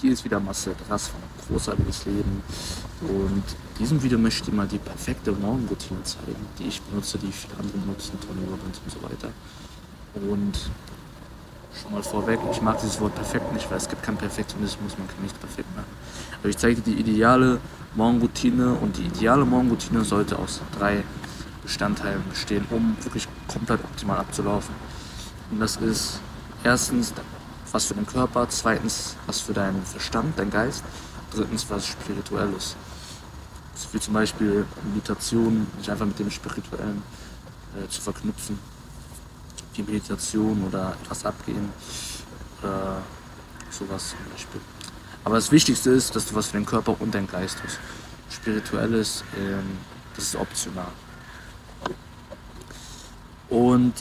Hier ist wieder Marcel Drass von Großartiges Leben und in diesem Video möchte ich dir mal die perfekte Morgenroutine zeigen, die ich benutze, die viele andere benutzen, Tony Robbins und so weiter. Und schon mal vorweg, ich mag dieses Wort perfekt nicht, weil es gibt keinen Perfektionismus, man kann nichts perfekt machen. Aber ich zeige dir die ideale Morgenroutine und die ideale Morgenroutine sollte aus 3 Bestandteilen bestehen, um wirklich komplett optimal abzulaufen. Und das ist erstens was für den Körper, zweitens was für deinen Verstand, dein Geist, drittens was Spirituelles. So wie zum Beispiel Meditation, sich einfach mit dem Spirituellen zu verknüpfen. Wie Meditation oder etwas abgehen oder sowas zum Beispiel. Aber das Wichtigste ist, dass du was für den Körper und deinen Geist tust. Spirituelles, das ist optional. Und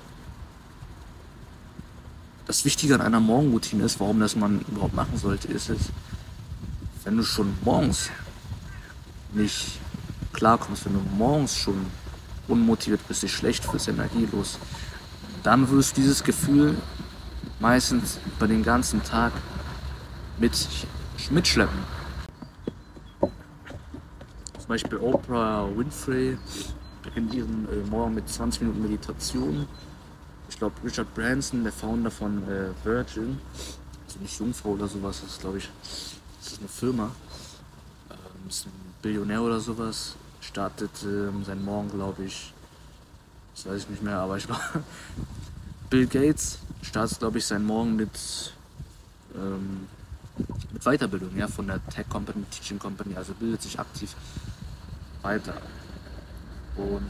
das Wichtige an einer Morgenroutine ist, warum das man überhaupt machen sollte, ist es, wenn du schon morgens nicht klarkommst, wenn du morgens schon unmotiviert bist, dich schlecht fühlst, energielos, dann wirst du dieses Gefühl meistens über den ganzen Tag mitschleppen. Zum Beispiel Oprah Winfrey beginnt ihren Morgen mit 20 Minuten Meditation. Ich glaube, Richard Branson, der Founder von Virgin, also nicht Jungfrau oder sowas, das ist, glaube ich, das ist eine Firma, ist ein Billionär oder sowas, startet seinen Morgen, glaube ich, das weiß ich nicht mehr, aber ich war Bill Gates startet, glaube ich, seinen Morgen mit Weiterbildung, ja, von der Tech Company, Teaching Company, also bildet sich aktiv weiter. Und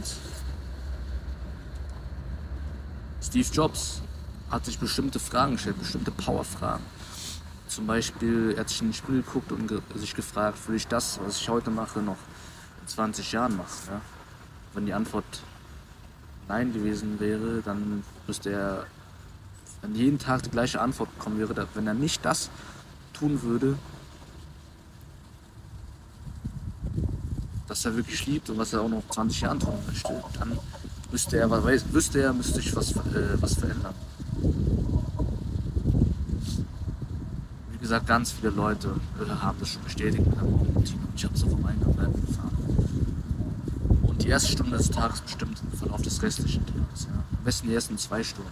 Steve Jobs hat sich bestimmte Fragen gestellt, bestimmte Power-Fragen. Zum Beispiel, er hat sich in den Spiegel geguckt und sich gefragt, will ich das, was ich heute mache, noch in 20 Jahren machen? Ja? Wenn die Antwort Nein gewesen wäre, dann müsste er, wenn jeden Tag die gleiche Antwort bekommen wäre, wenn er nicht das tun würde, was er wirklich liebt und was er auch noch 20 Jahren tun möchte, dann müsste sich was verändern. Wie gesagt, ganz viele Leute haben das schon bestätigt mit der Morgenroutine und ich habe es auch vom eigenen Leib erfahren. Und die erste Stunde des Tages bestimmt den Verlauf des restlichen Tages. Ja. Am besten die ersten 2 Stunden.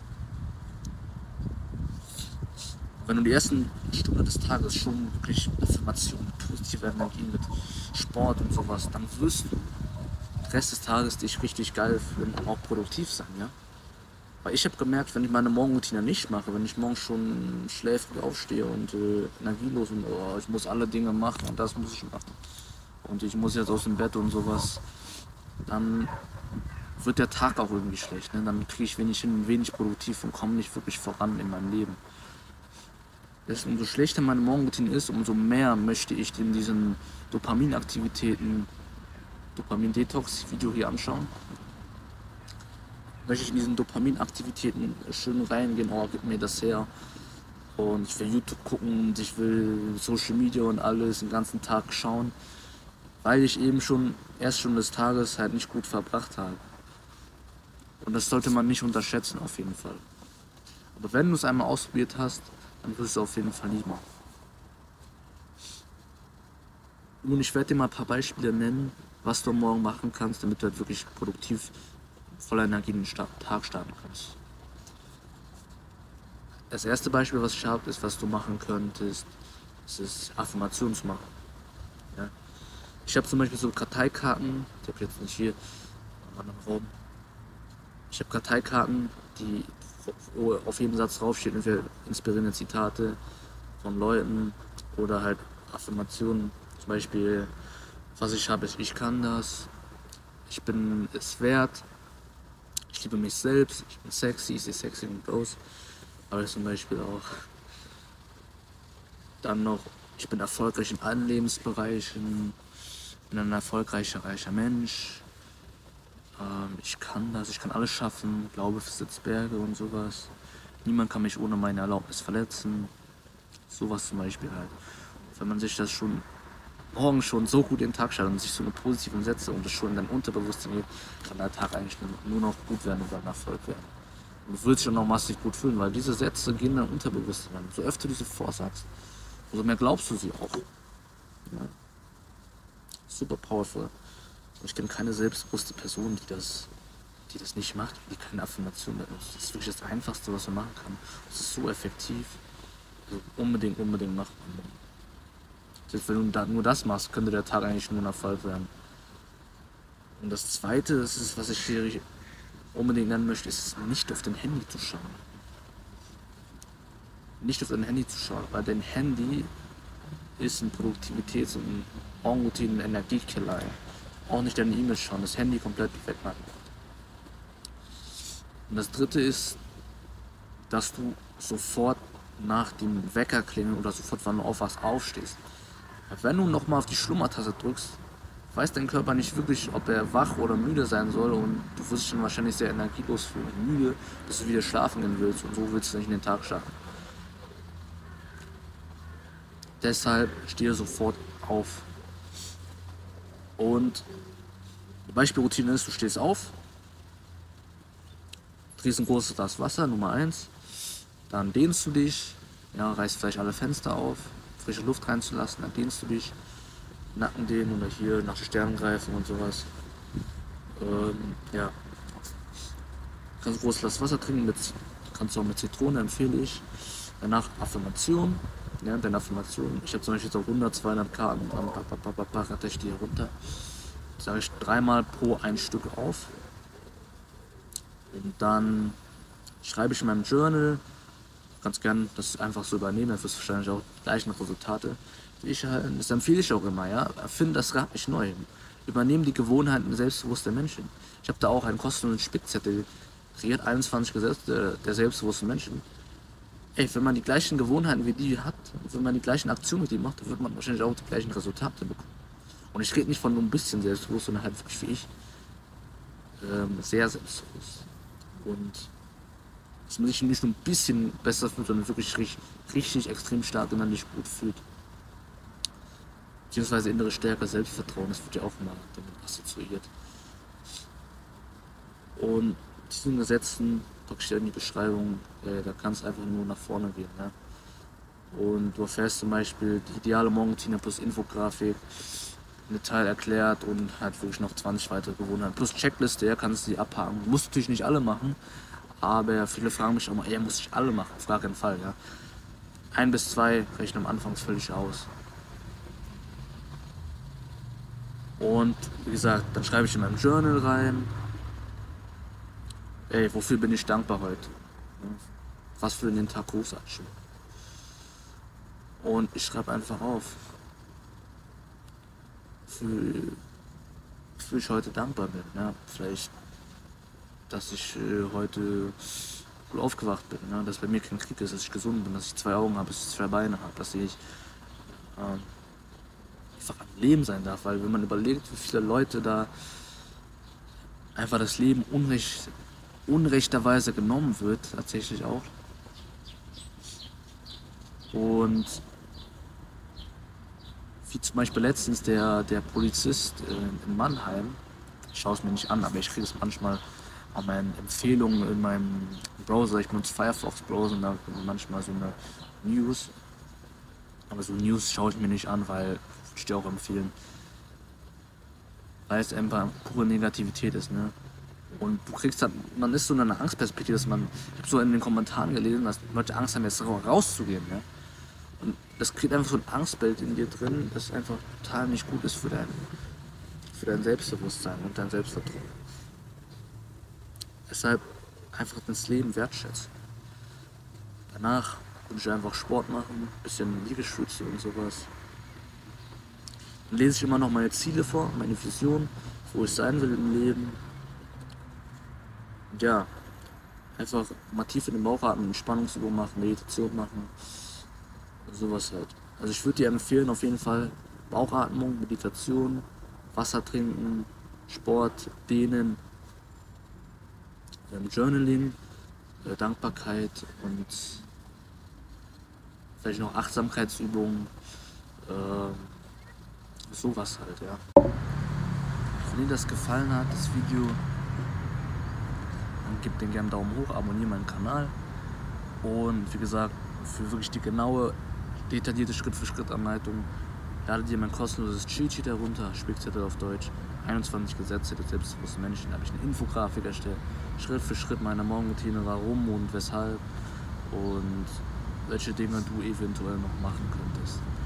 Wenn du die ersten Stunde des Tages schon wirklich Affirmationen, positive Energien mit Sport und sowas, dann wirst du den Rest des Tages dich richtig geil fühlen und auch produktiv sein, ja. Weil ich habe gemerkt, wenn ich meine Morgenroutine nicht mache, wenn ich morgens schon schläfrig aufstehe und energielos und ich muss alle Dinge machen und das muss ich machen und ich muss jetzt aus dem Bett und sowas, dann wird der Tag auch irgendwie schlecht, ne? Dann kriege ich wenig produktiv und komme nicht wirklich voran in meinem Leben. Umso schlechter meine Morgenroutine ist, umso mehr möchte ich in diesen Dopaminaktivitäten, Dopamin-Detox-Video hier anschauen. Möchte ich in diesen Dopaminaktivitäten schön reingehen, oh, gib mir das her. Und ich will YouTube gucken und ich will Social Media und alles den ganzen Tag schauen, weil ich eben schon erst schon des Tages halt nicht gut verbracht habe. Und das sollte man nicht unterschätzen auf jeden Fall. Aber wenn du es einmal ausprobiert hast, dann wirst du auf jeden Fall nicht machen. Nun, ich werde dir mal ein paar Beispiele nennen, was du morgen machen kannst, damit du halt wirklich produktiv, voller Energie in den Tag starten kannst. Das erste Beispiel, was ich habe, ist, was du machen könntest, ist Affirmationen zu machen. Ja? Ich habe zum Beispiel so Karteikarten, die habe ich jetzt nicht hier im anderen Raum. Ich habe Karteikarten, die auf jedem Satz draufsteht, entweder inspirierende Zitate von Leuten oder halt Affirmationen. Zum Beispiel, was ich habe, ist: Ich kann das, ich bin es wert, ich liebe mich selbst, ich bin sexy, ich sehe sexy und aus. Aber zum Beispiel auch dann noch: Ich bin erfolgreich in allen Lebensbereichen, bin ein erfolgreicher, reicher Mensch. Ich kann das, ich kann alles schaffen, glaube besitzt Berge und sowas. Niemand kann mich ohne meine Erlaubnis verletzen. Sowas zum Beispiel halt. Wenn man sich das schon morgen schon so gut in den Tag startet und sich so eine positive Sätze und das schon in dein Unterbewusstsein geht, kann der Tag eigentlich nur noch gut werden und dann Erfolg werden. Und du wirst dich auch noch massiv gut fühlen, weil diese Sätze gehen in dein Unterbewusstsein. So öfter du diese vorsagst, umso mehr glaubst du sie auch. Ja. Super powerful. Ich kenne keine selbstbewusste Person, die das nicht macht, die keine Affirmation benutzt. Das ist wirklich das Einfachste, was man machen kann. Das ist so effektiv. Also unbedingt machen. Selbst wenn du nur das machst, könnte der Tag eigentlich nur ein Erfolg werden. Und das Zweite, das ist, was ich hier unbedingt nennen möchte, ist nicht auf dein Handy zu schauen. Nicht auf dein Handy zu schauen, weil dein Handy ist ein Produktivitäts- und ein Morgenroutinen- Energiekiller. Auch nicht deine E-Mails schauen, das Handy komplett wegmachen. Und das Dritte ist, dass du sofort nach dem Wecker klingeln oder sofort, wann du aufwachst, aufstehst. Weil wenn du nochmal auf die Schlummertaste drückst, weiß dein Körper nicht wirklich, ob er wach oder müde sein soll, und du wirst dich dann wahrscheinlich sehr energielos fühlen und müde, bis du wieder schlafen gehen willst, und so willst du nicht in den Tag starten. Deshalb stehe sofort auf. Und die Beispielroutine ist, du stehst auf, trinkst ein großes Glas Wasser, Nummer 1, dann dehnst du dich, ja, reißt vielleicht alle Fenster auf, frische Luft reinzulassen, dann dehnst du dich, Nacken dehnen oder hier nach Sternen greifen und sowas. Ja. Kannst ein großes Glas Wasser trinken, kannst du auch mit Zitrone, empfehle ich. Danach Affirmation. Ja, deine Affirmation. Ich habe zum Beispiel jetzt auch 100, 200 Karten. Ratter ich die hier runter. Sage ich 3-mal pro ein Stück auf. Und dann schreibe ich in meinem Journal. Ganz gern das einfach so übernehmen, dann wirst du wahrscheinlich auch die gleichen Resultate wie ich erhalten. Das empfehle ich auch immer, ja. Erfinde das Rad nicht neu. Übernehmen die Gewohnheiten selbstbewusster Menschen. Ich habe da auch einen kostenlosen Spickzettel kreiert, 21 Gesetze der selbstbewussten Menschen. Ey, wenn man die gleichen Gewohnheiten wie die hat, wenn man die gleichen Aktionen mit die macht, dann wird man wahrscheinlich auch die gleichen Resultate bekommen. Und ich rede nicht von nur ein bisschen selbstbewusst, sondern halt wirklich wie ich. Sehr selbstbewusst. Und dass man sich nicht nur ein bisschen besser fühlt, sondern wirklich richtig extrem stark innerlich gut fühlt. Beziehungsweise innere Stärke, Selbstvertrauen, das wird ja auch immer damit assoziiert. Und diesen Gesetzen packe ich dir in die Beschreibung, da kannst du einfach nur nach vorne gehen. Ne? Und du erfährst zum Beispiel die ideale Morgenroutine plus Infografik, im Detail erklärt und halt wirklich noch 20 weitere Gewohnheiten. Plus Checkliste, ja, kannst du die abhaken. Du musst natürlich nicht alle machen, aber viele fragen mich auch mal, ey, muss ich alle machen? Auf gar keinen Fall, ja. 1 bis 2 rechnen am Anfang völlig aus. Und wie gesagt, dann schreibe ich in meinem Journal rein, ey, wofür bin ich dankbar heute? Was für den Tag großartig. Und ich schreibe einfach auf, wofür ich heute dankbar bin. Ja? Vielleicht, dass ich heute gut aufgewacht bin, ne? Dass bei mir kein Krieg ist, dass ich gesund bin, dass ich 2 Augen habe, dass ich 2 Beine habe, dass ich einfach am Leben sein darf. Weil wenn man überlegt, wie viele Leute da einfach das Leben unrechterweise genommen wird, tatsächlich auch. Und wie zum Beispiel letztens der Polizist in Mannheim, ich schaue es mir nicht an, aber ich kriege es manchmal an meinen Empfehlungen in meinem Browser. Ich benutze Firefox Browser und da kommt manchmal so eine News. Aber so News schaue ich mir nicht an, weil, würde ich dir auch empfehlen, weil es einfach pure Negativität ist, ne? Und du kriegst dann, man ist so in einer Angstperspektive, dass ich habe so in den Kommentaren gelesen, dass Leute Angst haben, jetzt rauszugehen, ne? Und das kriegt einfach so ein Angstbild in dir drin, das einfach total nicht gut ist für dein Selbstbewusstsein und dein Selbstvertrauen. Deshalb einfach das Leben wertschätzen. Danach würde ich einfach Sport machen, ein bisschen Liegestütze und sowas. Dann lese ich immer noch meine Ziele vor, meine Vision, wo ich sein will im Leben. Und ja, einfach mal tief in den Bauch atmen, Entspannungsübungen machen, Meditation machen, sowas halt. Also ich würde dir empfehlen, auf jeden Fall Bauchatmung, Meditation, Wasser trinken, Sport, Dehnen, Journaling, Dankbarkeit und vielleicht noch Achtsamkeitsübungen, sowas halt, ja. Wenn dir das gefallen hat, das Video, dann gib den gerne einen Daumen hoch, abonniere meinen Kanal und wie gesagt, für wirklich die genaue detaillierte Schritt-für-Schritt-Anleitung. Lade dir mein kostenloses Cheat-Sheet herunter, Spickzettel auf Deutsch, 21 Gesetze des selbstbewussten Menschen. Da habe ich eine Infografik erstellt, Schritt für Schritt meine Morgenroutine, warum und weshalb und welche Dinge du eventuell noch machen könntest.